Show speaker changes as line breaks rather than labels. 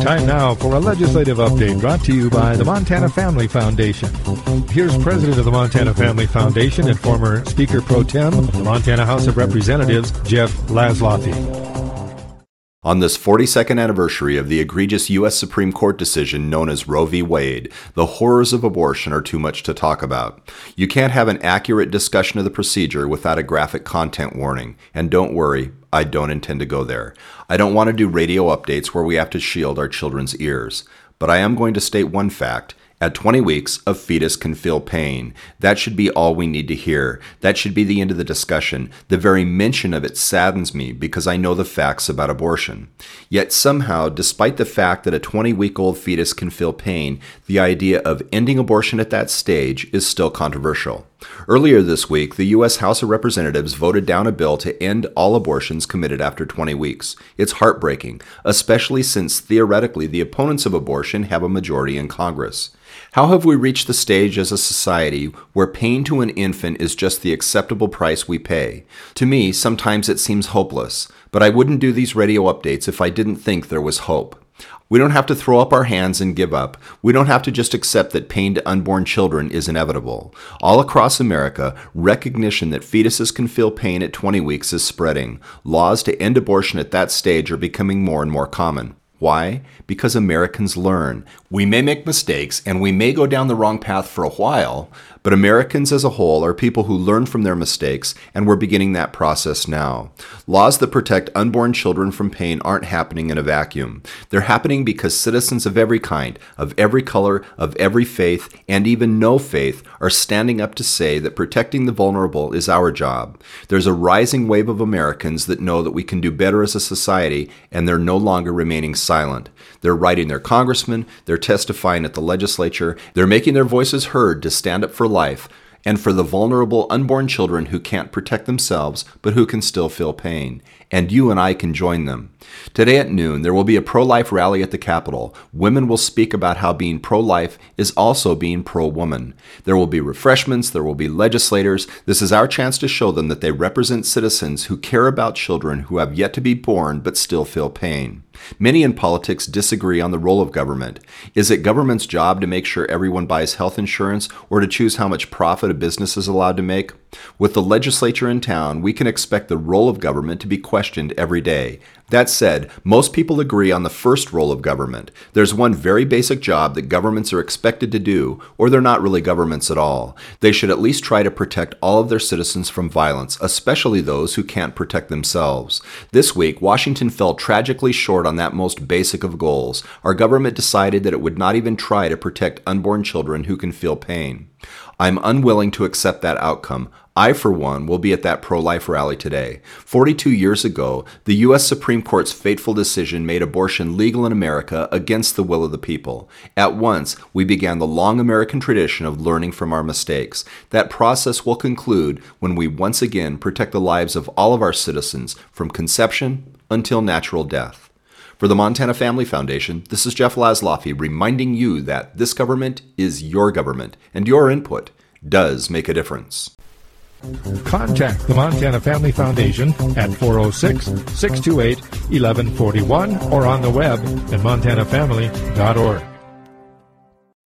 Time now for a legislative update brought to you by the Montana Family Foundation. Here's President of the Montana Family Foundation and former Speaker Pro Tem of the Montana House of Representatives, Jeff Laszloffy.
On this 42nd anniversary of the egregious U.S. Supreme Court decision known as Roe v. Wade, the horrors of abortion are too much to talk about. You can't have an accurate discussion of the procedure without a graphic content warning. And don't worry, I don't intend to go there. I don't want to do radio updates where we have to shield our children's ears. But I am going to state one fact. At 20 weeks, a fetus can feel pain. That should be all we need to hear. That should be the end of the discussion. The very mention of it saddens me because I know the facts about abortion. Yet somehow, despite the fact that a 20-week-old fetus can feel pain, the idea of ending abortion at that stage is still controversial. Earlier this week, the U.S. House of Representatives voted down a bill to end all abortions committed after 20 weeks. It's heartbreaking, especially since theoretically the opponents of abortion have a majority in Congress. How have we reached the stage as a society where pain to an infant is just the acceptable price we pay? To me, sometimes it seems hopeless, but I wouldn't do these radio updates if I didn't think there was hope. We don't have to throw up our hands and give up. We don't have to just accept that pain to unborn children is inevitable. All across America, recognition that fetuses can feel pain at 20 weeks is spreading. Laws to end abortion at that stage are becoming more and more common. Why? Because Americans learn. We may make mistakes and we may go down the wrong path for a while, but Americans as a whole are people who learn from their mistakes, and we're beginning that process now. Laws that protect unborn children from pain aren't happening in a vacuum. They're happening because citizens of every kind, of every color, of every faith, and even no faith, are standing up to say that protecting the vulnerable is our job. There's a rising wave of Americans that know that we can do better as a society, and they're no longer remaining silent. They're writing their congressmen, they're testifying at the legislature, they're making their voices heard to stand up for life, and for the vulnerable unborn children who can't protect themselves, but who can still feel pain. And you and I can join them. Today at noon, there will be a pro-life rally at the Capitol. Women will speak about how being pro-life is also being pro-woman. There will be refreshments, there will be legislators. This is our chance to show them that they represent citizens who care about children who have yet to be born but still feel pain. Many in politics disagree on the role of government. Is it government's job to make sure everyone buys health insurance or to choose how much profit a business is allowed to make? With the legislature in town, we can expect the role of government to be questioned every day. That said, most people agree on the first role of government. There's one very basic job that governments are expected to do, or they're not really governments at all. They should at least try to protect all of their citizens from violence, especially those who can't protect themselves. This week, Washington fell tragically short on that most basic of goals. Our government decided that it would not even try to protect unborn children who can feel pain. I'm unwilling to accept that outcome. I, for one, will be at that pro-life rally today. 42 years ago, the U.S. Supreme Court's fateful decision made abortion legal in America against the will of the people. At once, we began the long American tradition of learning from our mistakes. That process will conclude when we once again protect the lives of all of our citizens from conception until natural death. For the Montana Family Foundation, this is Jeff Laszloffy reminding you that this government is your government, and your input does make a difference.
Contact the Montana Family Foundation at 406-628-1141 or on the web at montanafamily.org.